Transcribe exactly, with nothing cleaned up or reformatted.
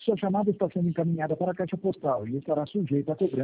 sua chamada está sendo encaminhada para a caixa postal e estará sujeita a cobrança